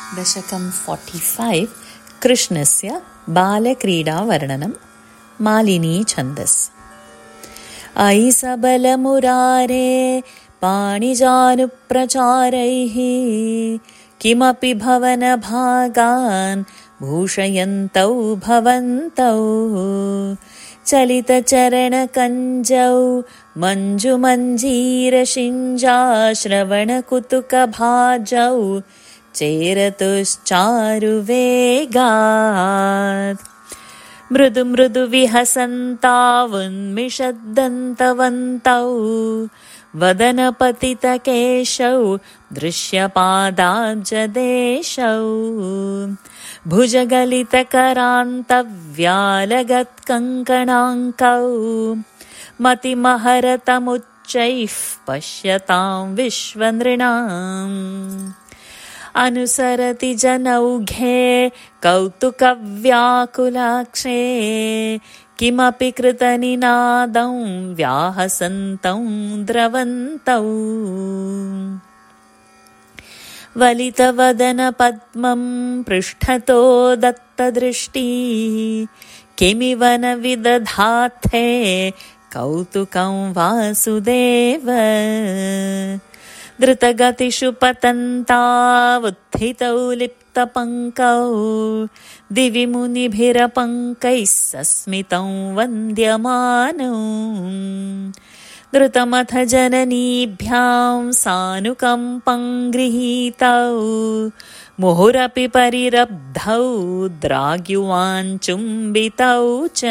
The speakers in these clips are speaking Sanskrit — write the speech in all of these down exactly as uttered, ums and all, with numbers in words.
दशकं फोर्टिफैव् कृष्णस्य बालक्रीडावर्णनं मालिनी छन्दस्। अयि सबलमुरारे पाणिजानुप्रचारैः किमपि भवनभागान् भूषयन्तौ भवन्तौ चलितचरणकञ्जौ मञ्जुमञ्जीरशिञ्जाश्रवणकुतुकभाजौ चेरतुश्चारुवेगात् मृदु मृदु विहसन्तावुन्मिषद्दन्तवन्तौ वदनपतितकेशौ दृश्यपादाब्जदेशौ भुजगलितकरान्तव्यालगत्कङ्कणाङ्कौ मतिमहरतमुच्चैः पश्यतां विश्वनृणाम् अनुसरति जनौघे कौतुकव्याकुलाक्षे किमपि कृतनिनादं व्याहसन्तं द्रवन्तौ वलितवदनपद्मं पृष्ठतो दत्तदृष्टी किमिव न विदधाथे कौतुकं वासुदेव द्रुतगतिषु पतन्तावुत्थितौ लिप्तपङ्कौ दिवि मुनिभिरपङ्कैः सस्मितं वन्द्यमानौ द्रुतमथ जननीभ्यां सानुकम्पं गृहीतौ मुहुरपि परिरब्धौ द्राग्युवाञ्चुम्बितौ च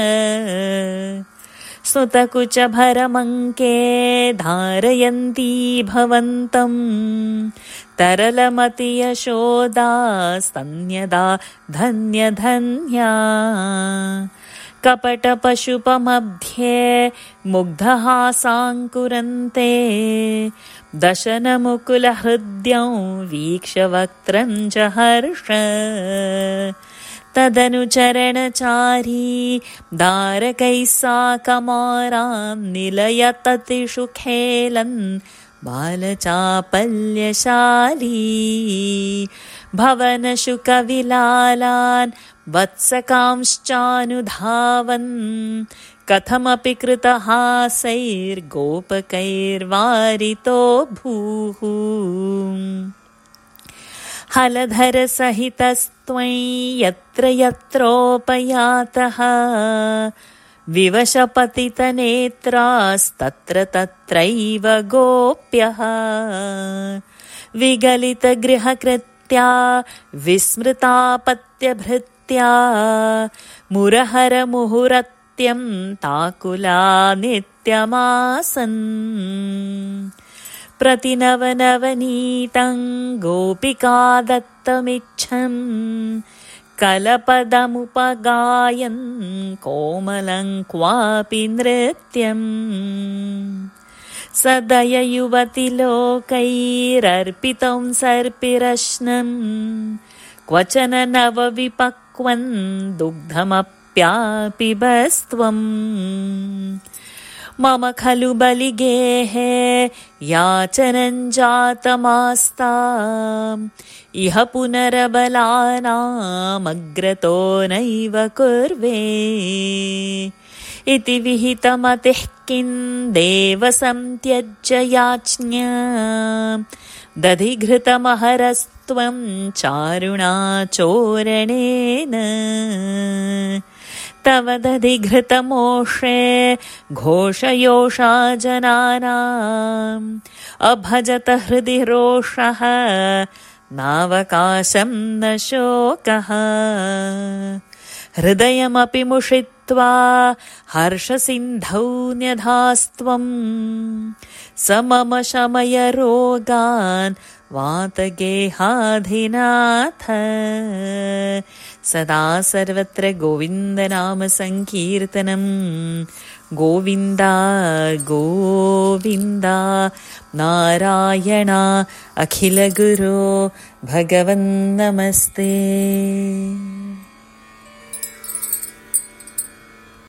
सुतकुचभरमङ्के धारयन्ती भवन्तं तरलमतियशोदा स्तन्यदा धन्यधन्या कपटपशुपमध्ये मुग्धहासाङ्कुरन्ते दशनमुकुलहृद्यं वीक्ष्य वक्त्रं च हर्ष तदनुचरणचारी दारकैः साकमारां निलयततिषु खेलन् बालचापल्यशाली भवनशुकविलालान् वत्सकांश्चानुधावन् कथमपि कृतहासैर्गोपकैर्वारितो भूः हलधरसहितस्त्वं यत्र यत्रोपयातः विवशपतितनेत्रास्तत्र तत्रैव गोप्यः विगलितगृहकृत्या विस्मृतापत्यभृत्या मुरहरमुहुरत्यं ताकुला नित्यमासन् प्रतिनवनवनीतं गोपिका दत्तमिच्छन् कलपदमुपगायन् कोमलं क्वापि नृत्यम् सदययुवतिलोकैरर्पितं सर्पिरश्नम् क्वचन नवविपक्वन् दुग्धमप्यापिबस्त्वम् मम खलु बलिगेहे याचनं जातमास्ताम् इह पुनरबलानामग्रतो नैव कुर्वे इति विहितमतिः किं देव संत्यज्य याच्ञाम् दधिघृतमहरस्त्वं चारुणा चोरणेन तव दधिघृतमोषे घोषयोषा जनानाम् अभजत हृदि रोषः नावकाशं न शोकः हृदयमपि मुषित्वा हर्षसिन्धौ न्यधास्त्वं स मम शमय रोगान् वातगेहाधिनाथ सदा सर्वत्र गोविन्दनाम संकीर्तनं गोविन्द गोविन्द नारायण अखिलगुरो भगवन् नमस्ते।